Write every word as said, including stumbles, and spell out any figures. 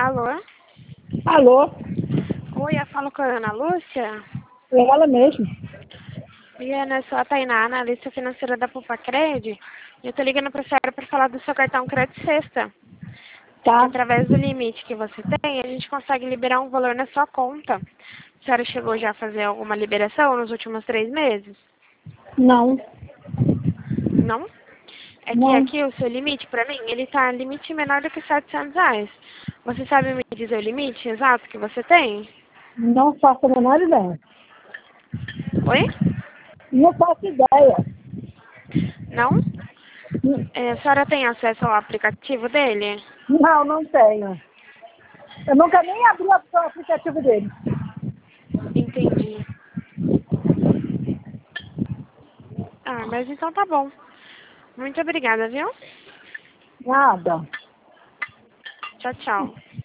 Alô? Alô? Oi, eu falo com a Ana Lúcia. É ela mesmo. E Ana, eu sou a Tainá, analista financeira da Pupacred. E eu tô ligando pra senhora pra falar do seu cartão Crédito Sexta. Que Tá? através do limite que você tem, a gente consegue liberar um valor na sua conta. A senhora chegou já a fazer alguma liberação nos últimos três meses? Não. Não? É que Não. aqui o seu limite, pra mim, ele tá limite menor do que setecentos reais. Você sabe me dizer o limite exato que você tem? Não faço a menor ideia. Oi? Não faço ideia. Não? É, a senhora tem acesso ao aplicativo dele? Não, não tenho. Eu nunca nem abri o aplicativo dele. Entendi. Ah, mas então tá bom. Muito obrigada, viu? Nada. Tchau, tchau.